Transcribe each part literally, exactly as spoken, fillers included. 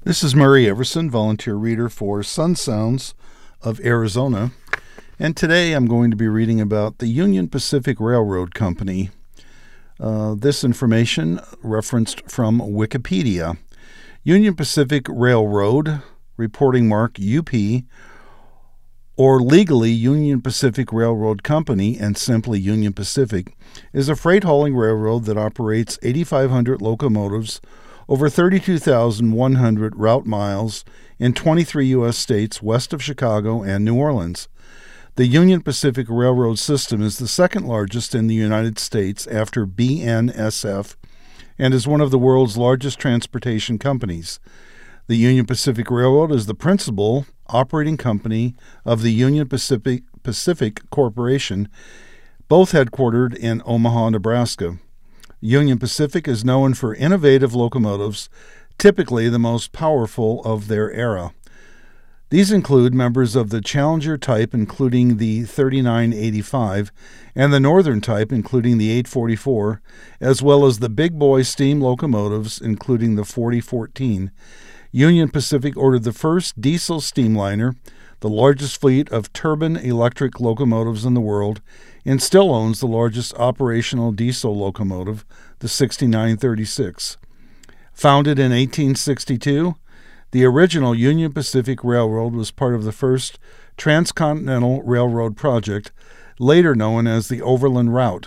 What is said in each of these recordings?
This is Murray Everson, volunteer reader for Sun Sounds of Arizona, and today I'm going to be reading about the Union Pacific Railroad Company. Uh, this information referenced from Wikipedia. Union Pacific Railroad, reporting mark U P, or legally Union Pacific Railroad Company and simply Union Pacific, is a freight hauling railroad that operates eighty-five hundred locomotives over thirty-two thousand one hundred route miles in twenty-three U S states west of Chicago and New Orleans. The Union Pacific Railroad system is the second largest in the United States after B N S F and is one of the world's largest transportation companies. The Union Pacific Railroad is the principal operating company of the Union Pacific, Pacific Corporation, both headquartered in Omaha, Nebraska. Union Pacific is known for innovative locomotives, typically the most powerful of their era. These include members of the Challenger type, including the thirty-nine eighty-five, and the Northern type, including the eight forty-four, as well as the big boy steam locomotives, including the forty fourteen. Union Pacific ordered the first diesel steamliner, the largest fleet of turbine electric locomotives in the world, and still owns the largest operational diesel locomotive, the sixty-nine thirty-six. Founded in eighteen sixty-two, the original Union Pacific Railroad was part of the first transcontinental railroad project, later known as the Overland Route.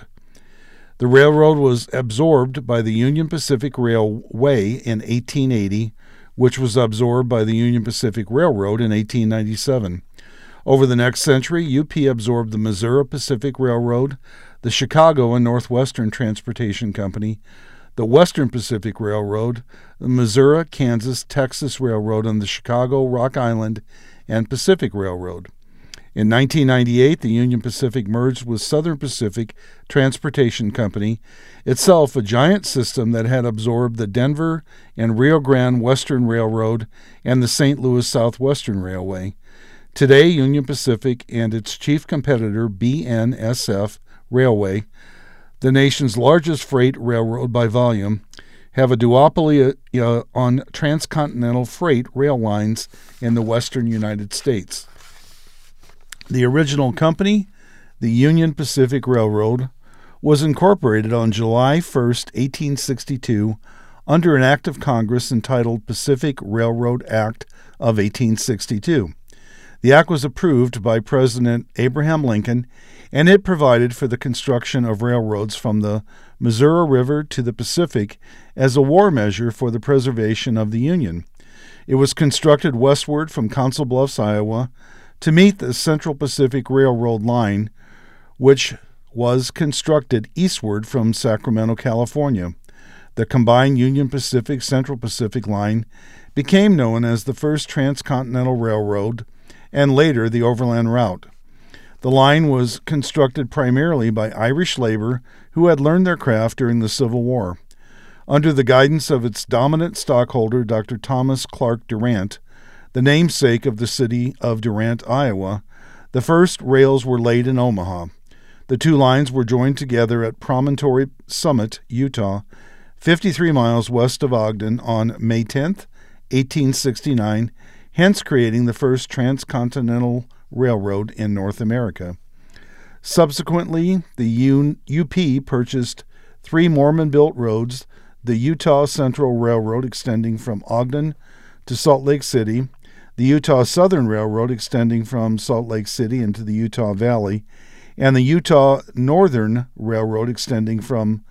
The railroad was absorbed by the Union Pacific Railway in eighteen eighty, which was absorbed by the Union Pacific Railroad in eighteen ninety-seven. Over the next century, U P absorbed the Missouri Pacific Railroad, the Chicago and Northwestern Transportation Company, the Western Pacific Railroad, the Missouri, Kansas, Texas Railroad, and the Chicago, Rock Island, and Pacific Railroad. In nineteen ninety-eight, the Union Pacific merged with Southern Pacific Transportation Company, itself a giant system that had absorbed the Denver and Rio Grande Western Railroad and the Saint Louis Southwestern Railway. Today, Union Pacific and its chief competitor, B N S F Railway, the nation's largest freight railroad by volume, have a duopoly uh, on transcontinental freight rail lines in the western United States. The original company, the Union Pacific Railroad, was incorporated on July first, eighteen sixty-two, under an act of Congress entitled Pacific Railroad Act of eighteen sixty-two. The act was approved by President Abraham Lincoln, and it provided for the construction of railroads from the Missouri River to the Pacific as a war measure for the preservation of the Union. It was constructed westward from Council Bluffs, Iowa, to meet the Central Pacific Railroad line, which was constructed eastward from Sacramento, California. The combined Union Pacific-Central Pacific line became known as the first transcontinental railroad, and later the Overland Route. The line was constructed primarily by Irish labor who had learned their craft during the Civil War. Under the guidance of its dominant stockholder, Doctor Thomas Clark Durant, the namesake of the city of Durant, Iowa, the first rails were laid in Omaha. The two lines were joined together at Promontory Summit, Utah, fifty-three miles west of Ogden on May tenth, eighteen sixty-nine, hence creating the first transcontinental railroad in North America. Subsequently, the U- UP purchased three Mormon-built roads, the Utah Central Railroad extending from Ogden to Salt Lake City, the Utah Southern Railroad extending from Salt Lake City into the Utah Valley, and the Utah Northern Railroad extending from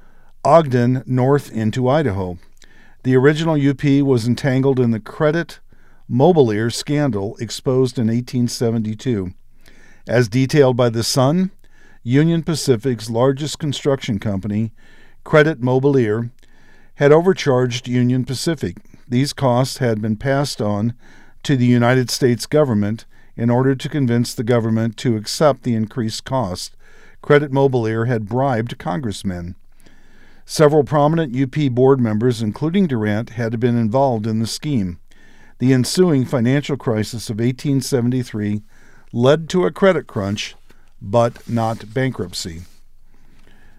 Ogden north into Idaho. The original U P was entangled in the Credit Mobilier scandal exposed in eighteen seventy-two. As detailed by The Sun, Union Pacific's largest construction company, Credit Mobilier, had overcharged Union Pacific. These costs had been passed on to the United States government in order to convince the government to accept the increased cost. Credit Mobilier had bribed congressmen. Several prominent U P board members, including Durant, had been involved in the scheme. The ensuing financial crisis of eighteen seventy-three led to a credit crunch, but not bankruptcy.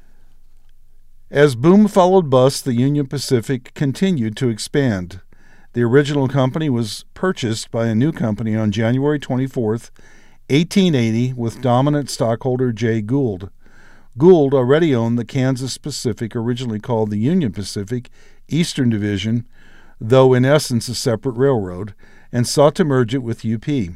As boom followed bust, the Union Pacific continued to expand. The original company was purchased by a new company on January twenty-fourth, eighteen eighty, with dominant stockholder Jay Gould. Gould already owned the Kansas Pacific, originally called the Union Pacific Eastern Division, though in essence a separate railroad, and sought to merge it with U P.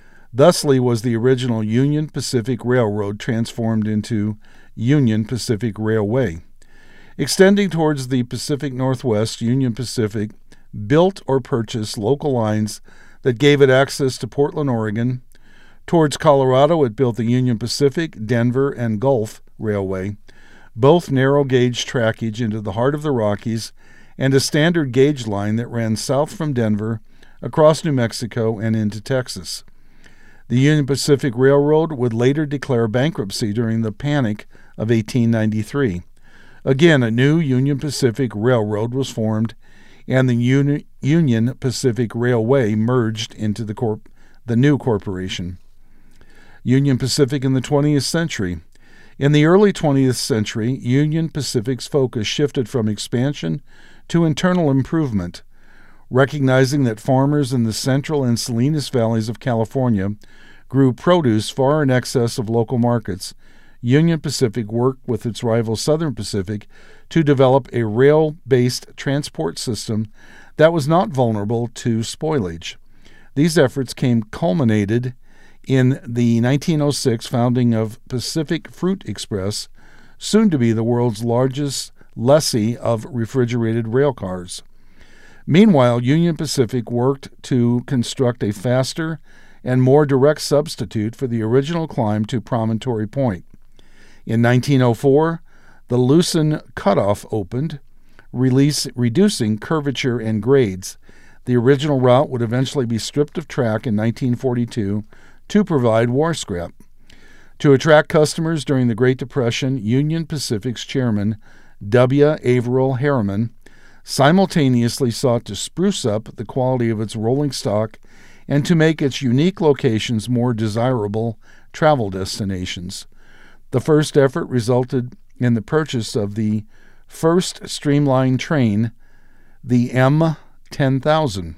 Thusly was the original Union Pacific Railroad transformed into Union Pacific Railway. Extending towards the Pacific Northwest, Union Pacific built or purchased local lines that gave it access to Portland, Oregon. Towards Colorado, it built the Union Pacific, Denver, and Gulf Railway, both narrow-gauge trackage into the heart of the Rockies, and a standard gauge line that ran south from Denver, across New Mexico, and into Texas. The Union Pacific Railroad would later declare bankruptcy during the Panic of eighteen ninety-three. Again, a new Union Pacific Railroad was formed, and the Uni- Union Pacific Railway merged into the, corp- the new corporation. Union Pacific in the twentieth century. In the early twentieth century, Union Pacific's focus shifted from expansion to internal improvement. Recognizing that farmers in the Central and Salinas valleys of California grew produce far in excess of local markets, Union Pacific worked with its rival Southern Pacific to develop a rail-based transport system that was not vulnerable to spoilage. These efforts came culminated in the nineteen oh six founding of Pacific Fruit Express, soon to be the world's largest lessee of refrigerated rail cars. Meanwhile, Union Pacific worked to construct a faster and more direct substitute for the original climb to Promontory Point. In nineteen oh four, the Loosen Cutoff opened, release, reducing curvature and grades. The original route would eventually be stripped of track in nineteen forty-two to provide war scrap. To attract customers during the Great Depression, Union Pacific's chairman, W. Averill Harriman, simultaneously sought to spruce up the quality of its rolling stock and to make its unique locations more desirable travel destinations. The first effort resulted in the purchase of the first streamlined train, the M ten thousand.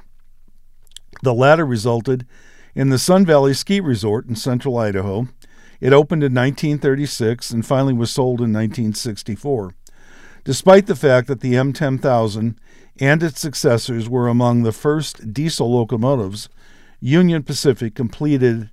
The latter resulted in the Sun Valley Ski Resort in central Idaho. It opened in nineteen thirty-six and finally was sold in nineteen sixty-four. Despite the fact that the M ten thousand and its successors were among the first diesel locomotives, Union Pacific completed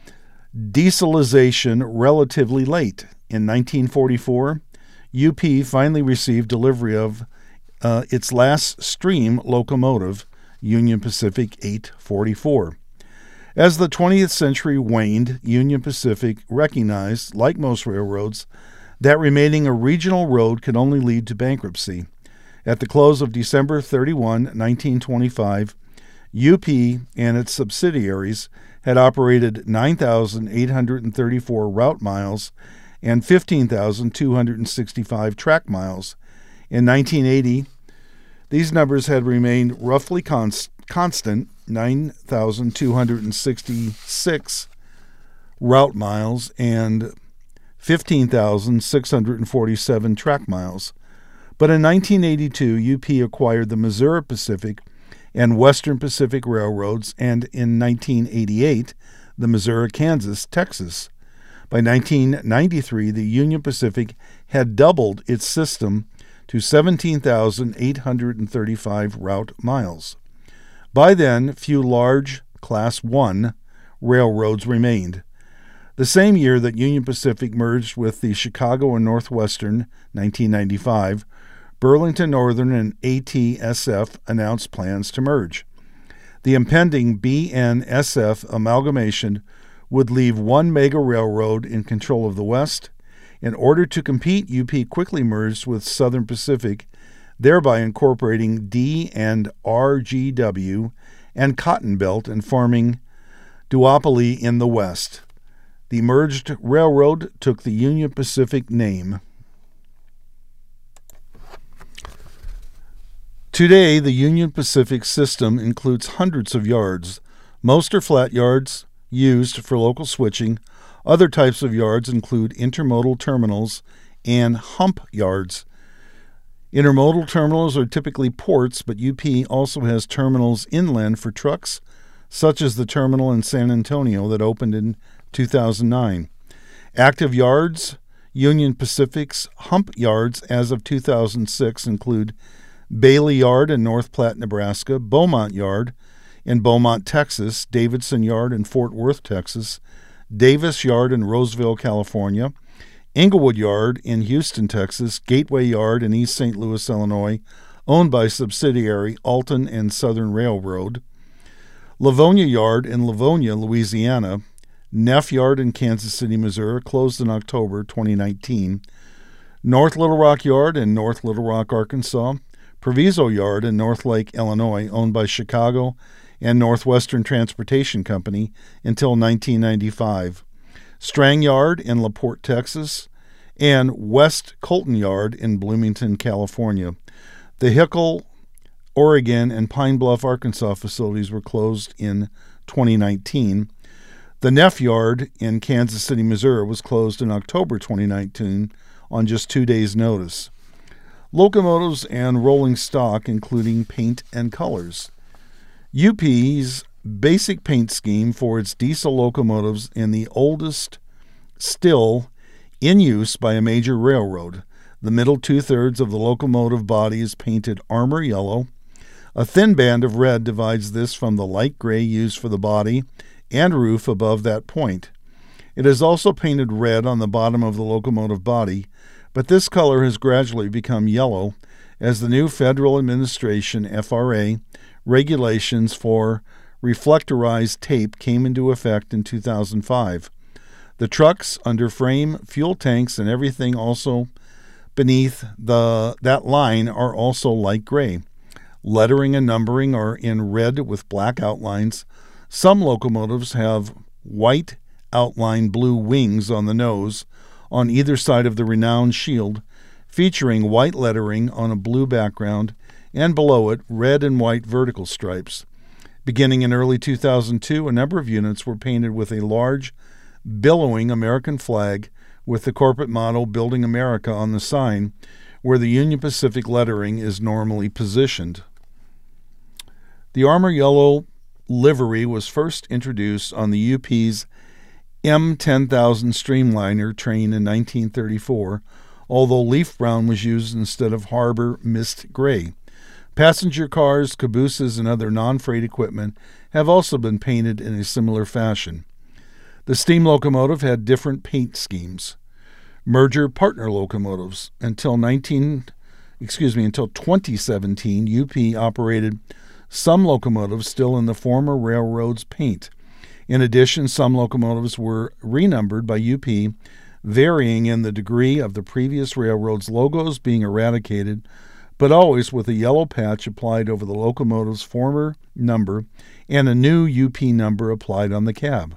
dieselization relatively late. In nineteen forty-four, U P finally received delivery of uh, its last steam locomotive, Union Pacific eight forty-four. As the twentieth century waned, Union Pacific recognized, like most railroads, that remaining a regional road could only lead to bankruptcy. At the close of December thirty-first, nineteen twenty-five, U P and its subsidiaries had operated nine thousand eight hundred thirty-four route miles and fifteen thousand two hundred sixty-five track miles. In nineteen eighty, these numbers had remained roughly const- constant, nine thousand two hundred sixty-six route miles and fifteen thousand six hundred forty-seven track miles. But in nineteen eighty-two, U P acquired the Missouri Pacific and Western Pacific Railroads, and in nineteen eighty-eight, the Missouri-Kansas, Texas. By nineteen ninety-three, the Union Pacific had doubled its system to seventeen thousand eight hundred thirty-five route miles. By then, few large Class one railroads remained. The same year that Union Pacific merged with the Chicago and Northwestern, nineteen ninety-five, Burlington Northern and A T S F announced plans to merge. The impending B N S F amalgamation would leave one mega railroad in control of the West. In order to compete, U P quickly merged with Southern Pacific, thereby incorporating D and R G W and Cotton Belt and forming duopoly in the West. The merged railroad took the Union Pacific name. Today, the Union Pacific system includes hundreds of yards. Most are flat yards used for local switching. Other types of yards include intermodal terminals and hump yards. Intermodal terminals are typically ports, but U P also has terminals inland for trucks, such as the terminal in San Antonio that opened in two thousand nine. Active yards, Union Pacific's hump yards as of two thousand six include Bailey Yard in North Platte, Nebraska, Beaumont Yard in Beaumont, Texas, Davidson Yard in Fort Worth, Texas, Davis Yard in Roseville, California, Englewood Yard in Houston, Texas, Gateway Yard in East Saint Louis, Illinois, owned by subsidiary Alton and Southern Railroad, Livonia Yard in Livonia, Louisiana, Neff Yard in Kansas City, Missouri, closed in October twenty nineteen, North Little Rock Yard in North Little Rock, Arkansas, Proviso Yard in North Lake, Illinois, owned by Chicago and Northwestern Transportation Company until nineteen ninety-five, Strang Yard in LaPorte, Texas, and West Colton Yard in Bloomington, California. The Hickle, Oregon, and Pine Bluff, Arkansas facilities were closed in twenty nineteen. The Neff Yard in Kansas City, Missouri was closed in October twenty nineteen on just two days' notice. Locomotives and rolling stock, including paint and colors. U P's basic paint scheme for its diesel locomotives in the oldest still in use by a major railroad. The middle two-thirds of the locomotive body is painted armor yellow. A thin band of red divides this from the light gray used for the body and roof above that point. It is also painted red on the bottom of the locomotive body, but this color has gradually become yellow as the new Federal Administration F R A regulations for reflectorized tape came into effect in two thousand five. The trucks, underframe, fuel tanks, and everything also beneath the that line are also light gray. Lettering and numbering are in red with black outlines. Some locomotives have white outlined blue wings on the nose on either side of the renowned shield, featuring white lettering on a blue background, and below it red and white vertical stripes. Beginning in early two thousand two, a number of units were painted with a large, billowing American flag with the corporate motto Building America on the sign, where the Union Pacific lettering is normally positioned. The armor yellow livery was first introduced on the U P's M ten thousand Streamliner train in nineteen thirty-four, although leaf brown was used instead of harbor mist gray. Passenger cars, cabooses, and other non-freight equipment have also been painted in a similar fashion. The steam locomotive had different paint schemes. Merger partner locomotives. Until nineteen, excuse me, until twenty seventeen, U P operated some locomotives still in the former railroad's paint. In addition, some locomotives were renumbered by U P, varying in the degree of the previous railroad's logos being eradicated, but always with a yellow patch applied over the locomotive's former number and a new U P number applied on the cab.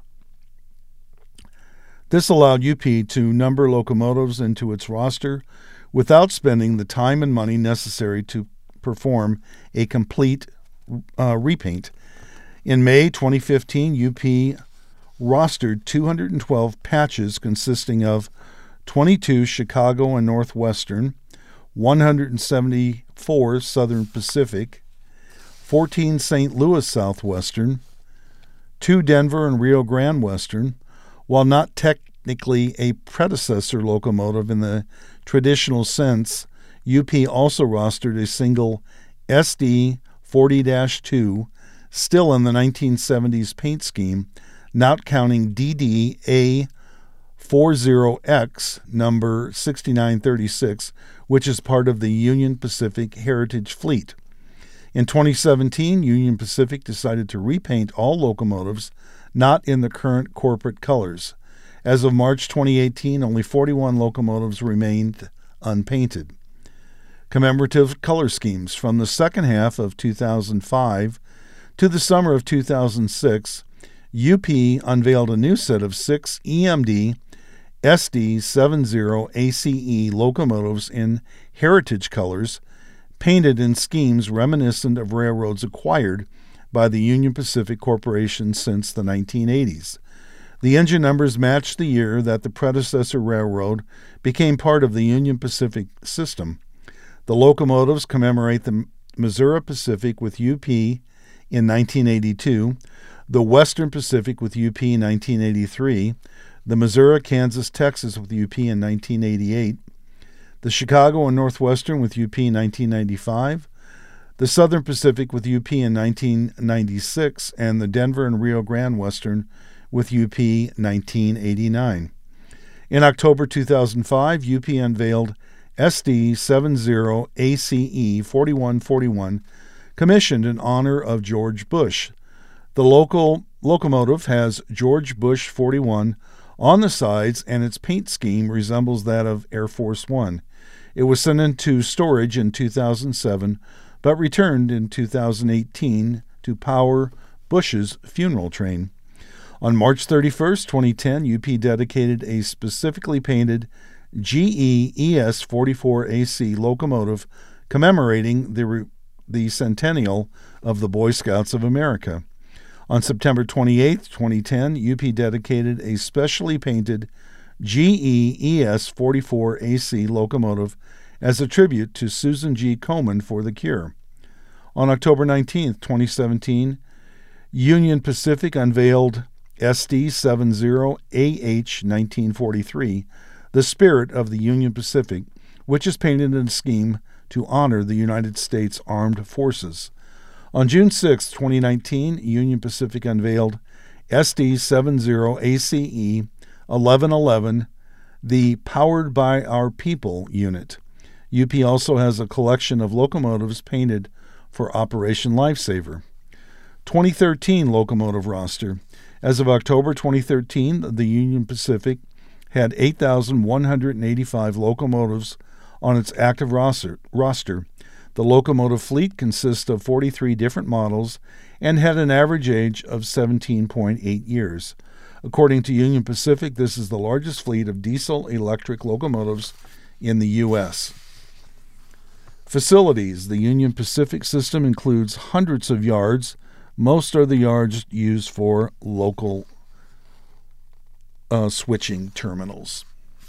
This allowed U P to number locomotives into its roster without spending the time and money necessary to perform a complete uh, repaint. In May twenty fifteen, U P rostered two hundred twelve patches consisting of twenty-two Chicago and Northwestern, one hundred seventy-four Southern Pacific, fourteen Saint Louis Southwestern, two Denver and Rio Grande Western. While not technically a predecessor locomotive in the traditional sense, U P also rostered a single S D forty dash two, still in the nineteen seventies paint scheme, not counting D D A forty X number sixty-nine thirty-six, which is part of the Union Pacific Heritage Fleet. In twenty seventeen, Union Pacific decided to repaint all locomotives not in the current corporate colors. As of March twenty eighteen, only forty-one locomotives remained unpainted. Commemorative color schemes. From the second half of two thousand five to the summer of two thousand six, U P unveiled a new set of six E M D S D seventy A C E locomotives in heritage colors, painted in schemes reminiscent of railroads acquired by the Union Pacific Corporation since the nineteen eighties. The engine numbers matched the year that the predecessor railroad became part of the Union Pacific system. The locomotives commemorate the Missouri Pacific with U P in nineteen eighty-two, the Western Pacific with U P in nineteen eighty-three, the Missouri, Kansas, Texas with U P in nineteen eighty-eight, the Chicago and Northwestern with U P in nineteen ninety-five, the Southern Pacific with U P in nineteen ninety-six, and the Denver and Rio Grande Western with U P nineteen eighty-nine. In October two thousand five, U P unveiled S D seventy A C E forty-one forty-one, commissioned in honor of George Bush. The local locomotive has George Bush forty-one on the sides, and its paint scheme resembles that of Air Force One. It was sent into storage in two thousand seven, but returned in two thousand eighteen to power Bush's funeral train. On March thirty-first, twenty ten, U P dedicated a specifically painted G E E S forty-four A C locomotive commemorating the, re- the centennial of the Boy Scouts of America. On September twenty-eighth, twenty ten, U P dedicated a specially painted G E E S forty-four A C locomotive as a tribute to Susan G. Komen for the cure. On October nineteenth, twenty seventeen, Union Pacific unveiled S D seventy A H nineteen forty-three, the spirit of the Union Pacific, which is painted in a scheme to honor the United States Armed Forces. On June sixth, twenty nineteen, Union Pacific unveiled S D seventy A C E eleven eleven, the Powered by Our People unit. U P also has a collection of locomotives painted for Operation Lifesaver. twenty thirteen locomotive roster. As of October twenty thirteen, the Union Pacific had eight thousand one hundred eighty-five locomotives on its active roster. roster. The locomotive fleet consists of forty-three different models and had an average age of seventeen point eight years. According to Union Pacific, this is the largest fleet of diesel-electric locomotives in the U S Facilities. The Union Pacific system includes hundreds of yards. Most are the yards used for local uh, switching terminals.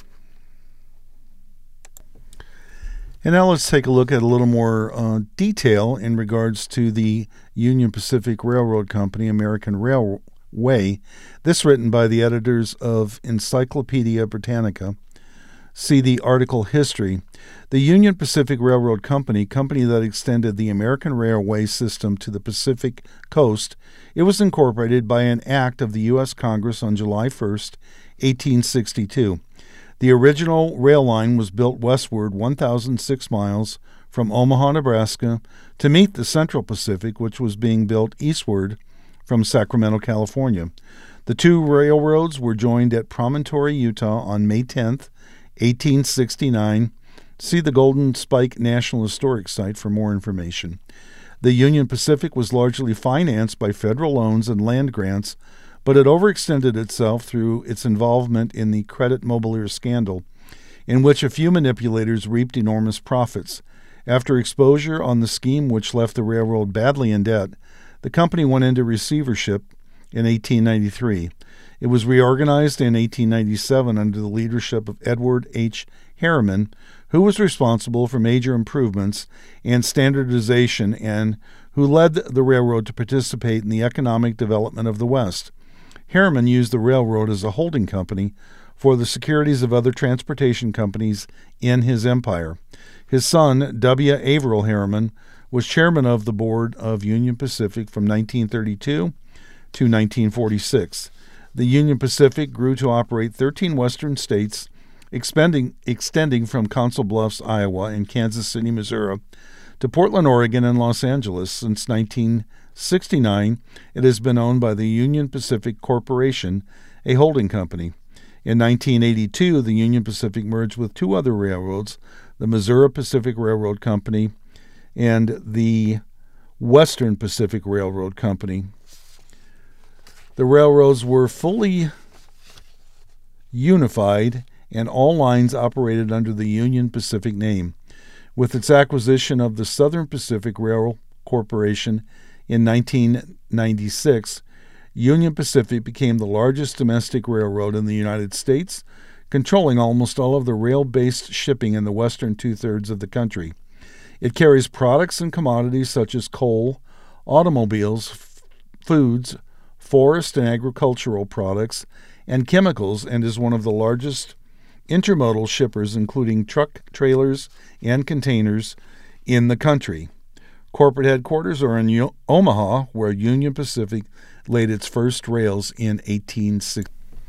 And now let's take a look at a little more uh, detail in regards to the Union Pacific Railroad Company, American Railway. This written by the editors of Encyclopedia Britannica. See the article History. The Union Pacific Railroad Company, company that extended the American railway system to the Pacific coast, it was incorporated by an act of the U S Congress on July first, eighteen sixty-two. The original rail line was built westward one thousand six miles from Omaha, Nebraska, to meet the Central Pacific, which was being built eastward from Sacramento, California. The two railroads were joined at Promontory, Utah on May tenth, eighteen sixty-nine. See the Golden Spike National Historic Site for more information. The Union Pacific was largely financed by federal loans and land grants, but it overextended itself through its involvement in the Credit Mobilier scandal, in which a few manipulators reaped enormous profits. After exposure on the scheme which left the railroad badly in debt, the company went into receivership in eighteen ninety-three. It was reorganized in eighteen ninety-seven under the leadership of Edward H. Harriman, who was responsible for major improvements and standardization and who led the railroad to participate in the economic development of the West. Harriman used the railroad as a holding company for the securities of other transportation companies in his empire. His son, W. Averill Harriman, was chairman of the board of Union Pacific from nineteen thirty-two to nineteen forty-six. The Union Pacific grew to operate thirteen western states, expending, extending from Council Bluffs, Iowa, and Kansas City, Missouri, to Portland, Oregon, and Los Angeles. Since nineteen sixty-nine, it has been owned by the Union Pacific Corporation, a holding company. In nineteen eighty-two, the Union Pacific merged with two other railroads, the Missouri Pacific Railroad Company and the Western Pacific Railroad Company. The railroads were fully unified, and all lines operated under the Union Pacific name. With its acquisition of the Southern Pacific Railroad Corporation in nineteen ninety-six, Union Pacific became the largest domestic railroad in the United States, controlling almost all of the rail-based shipping in the western two-thirds of the country. It carries products and commodities such as coal, automobiles, f- foods, forest and agricultural products, and chemicals, and is one of the largest intermodal shippers, including truck, trailers, and containers in the country. Corporate headquarters are in U- Omaha, where Union Pacific laid its first rails in eighteen sixty.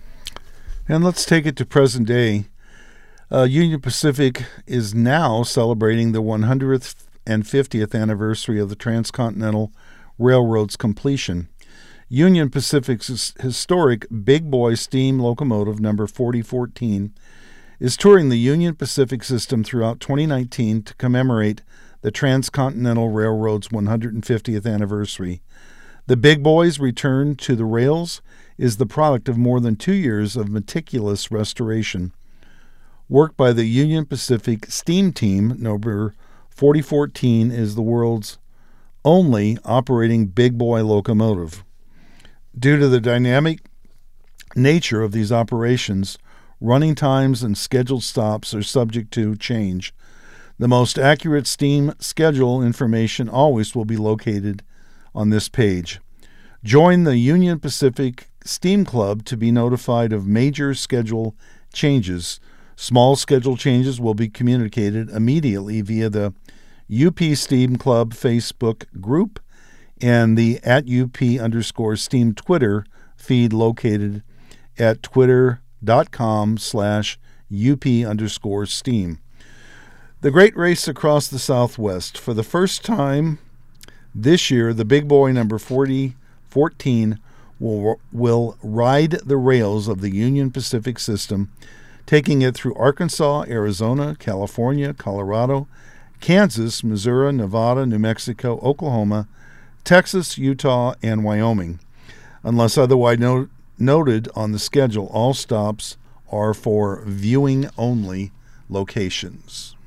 And let's take it to present day. Uh, Union Pacific is now celebrating the one hundred fiftieth anniversary of the Transcontinental Railroad's completion. Union Pacific's historic Big Boy steam locomotive number forty fourteen is touring the Union Pacific system throughout twenty nineteen to commemorate the Transcontinental Railroad's one hundred fiftieth anniversary. The Big Boy's return to the rails is the product of more than two years of meticulous restoration. Work by the Union Pacific Steam Team number forty fourteen is the world's only operating Big Boy locomotive. Due to the dynamic nature of these operations, running times and scheduled stops are subject to change. The most accurate steam schedule information always will be located on this page. Join the Union Pacific Steam Club to be notified of major schedule changes. Small schedule changes will be communicated immediately via the U P Steam Club Facebook group and the at UP underscore Steam Twitter feed located at twitter.com slash UP underscore Steam. The Great Race Across the Southwest. For the first time this year, the Big Boy number forty fourteen will, will ride the rails of the Union Pacific system, taking it through Arkansas, Arizona, California, Colorado, Kansas, Missouri, Nevada, New Mexico, Oklahoma, Texas, Utah, and Wyoming. Unless otherwise no- noted on the schedule, all stops are for viewing-only locations.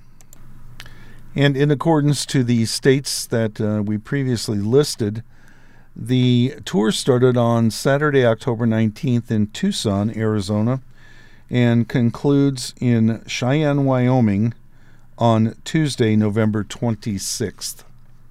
And in accordance to the states that uh, we previously listed, the tour started on Saturday, October nineteenth in Tucson, Arizona, and concludes in Cheyenne, Wyoming on Tuesday, November twenty-sixth.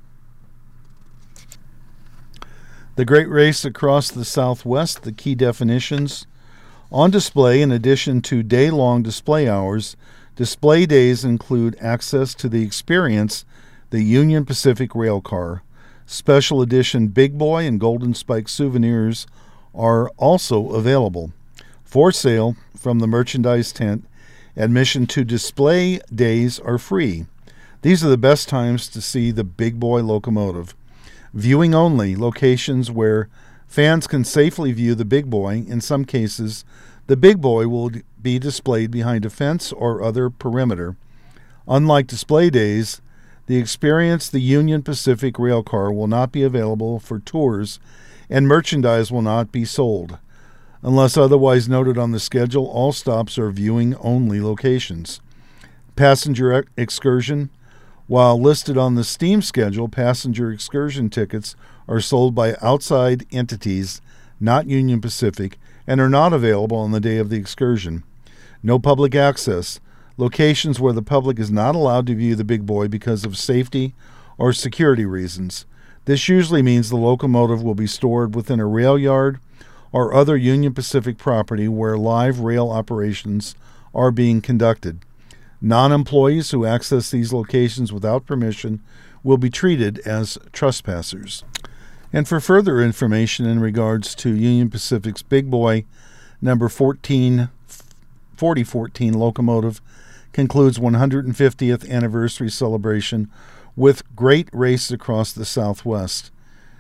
The Great Race Across the Southwest, the key definitions. On display, in addition to day-long display hours, display days include access to the Experience, the Union Pacific rail car. Special edition Big Boy and Golden Spike souvenirs are also available. For sale from the merchandise tent, admission to display days are free. These are the best times to see the Big Boy locomotive. Viewing only, locations where fans can safely view the Big Boy. In some cases, the Big Boy will be displayed behind a fence or other perimeter. Unlike display days, the Experience, the Union Pacific rail car will not be available for tours, and merchandise will not be sold. Unless otherwise noted on the schedule, all stops are viewing-only locations. Passenger excursion. While listed on the steam schedule, passenger excursion tickets are sold by outside entities, not Union Pacific, and are not available on the day of the excursion. No public access. Locations where the public is not allowed to view the Big Boy because of safety or security reasons. This usually means the locomotive will be stored within a rail yard or other Union Pacific property where live rail operations are being conducted. Non-employees who access these locations without permission will be treated as trespassers. And for further information in regards to Union Pacific's Big Boy number fourteen, forty fourteen locomotive concludes one hundred fiftieth anniversary celebration with Great Race Across the Southwest.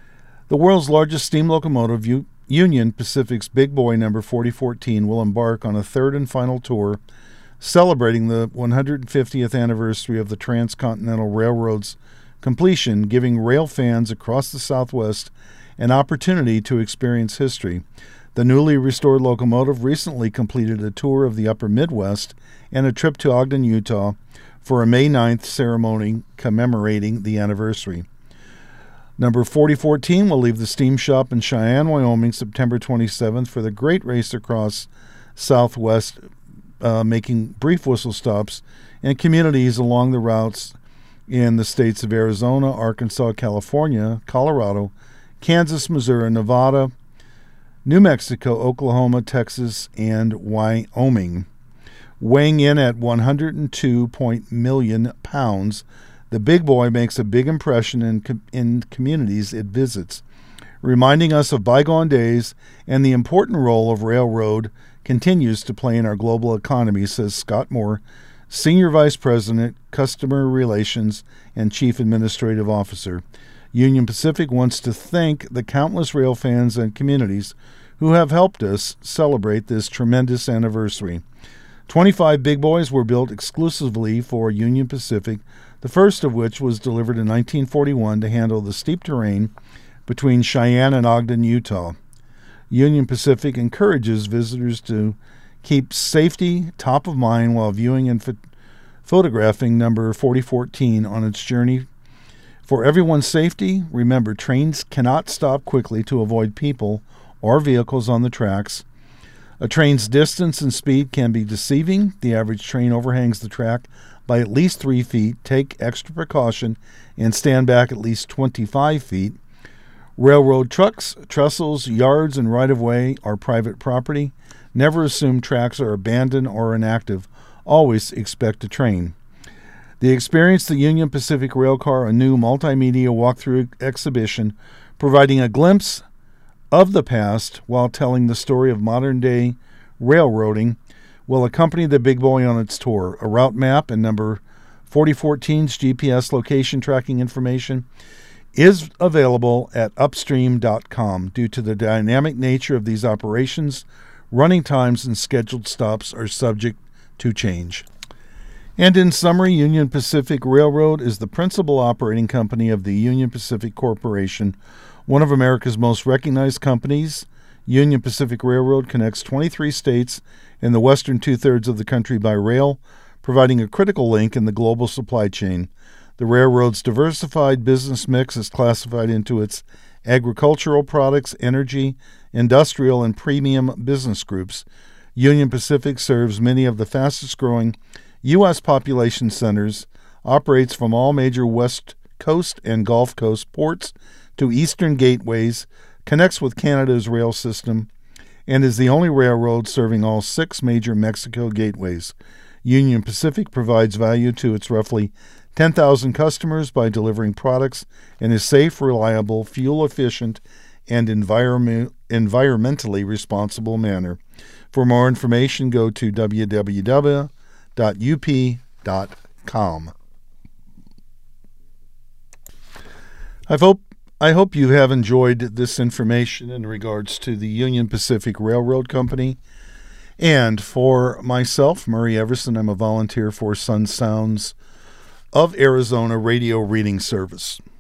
The world's largest steam locomotive, U- Union Pacific's Big Boy number forty fourteen, will embark on a third and final tour celebrating the one hundred fiftieth anniversary of the Transcontinental Railroad's completion, giving rail fans across the Southwest an opportunity to experience history. The newly restored locomotive recently completed a tour of the upper Midwest and a trip to Ogden, Utah for a May ninth ceremony commemorating the anniversary. Number forty fourteen will leave the steam shop in Cheyenne, Wyoming, September twenty-seventh for the Great Race Across Southwest, uh, making brief whistle stops in communities along the routes in the states of Arizona, Arkansas, California, Colorado, Kansas, Missouri, Nevada, New Mexico, Oklahoma, Texas, and Wyoming. Weighing in at one hundred two million pounds, the big boy makes a big impression in, com- in communities it visits, reminding us of bygone days and the important role of railroad continues to play in our global economy, says Scott Moore, Senior Vice President, Customer Relations, and Chief Administrative Officer. Union Pacific wants to thank the countless rail fans and communities who have helped us celebrate this tremendous anniversary. twenty-five big boys were built exclusively for Union Pacific, the first of which was delivered in nineteen forty-one to handle the steep terrain between Cheyenne and Ogden, Utah. Union Pacific encourages visitors to keep safety top of mind while viewing and ph- photographing number forty fourteen on its journey. For everyone's safety, remember trains cannot stop quickly to avoid people or vehicles on the tracks. A train's distance and speed can be deceiving. The average train overhangs the track by at least three feet. Take extra precaution and stand back at least twenty-five feet. Railroad trucks, trestles, yards, and right-of-way are private property. Never assume tracks are abandoned or inactive. Always expect a train. The Experience the Union Pacific Railcar, a new multimedia walkthrough exhibition, providing a glimpse of the past while telling the story of modern-day railroading, will accompany the big boy on its tour. A route map and number forty fourteen's G P S location tracking information is available at upstream dot com. Due to the dynamic nature of these operations, running times and scheduled stops are subject to change. And in summary, Union Pacific Railroad is the principal operating company of the Union Pacific Corporation, one of America's most recognized companies. Union Pacific Railroad connects twenty-three states in the western two-thirds of the country by rail, providing a critical link in the global supply chain. The railroad's diversified business mix is classified into its agricultural products, energy, industrial, and premium business groups. Union Pacific serves many of the fastest-growing U S population centers, operates from all major West Coast and Gulf Coast ports to eastern gateways, connects with Canada's rail system, and is the only railroad serving all six major Mexico gateways. Union Pacific provides value to its roughly ten thousand customers by delivering products in a safe, reliable, fuel-efficient, and environment, environmentally responsible manner. For more information, go to w w w dot u p dot com. I hope I hope you have enjoyed this information in regards to the Union Pacific Railroad Company. And for myself, Murray Everson, I'm a volunteer for Sun Sounds of Arizona Radio Reading Service.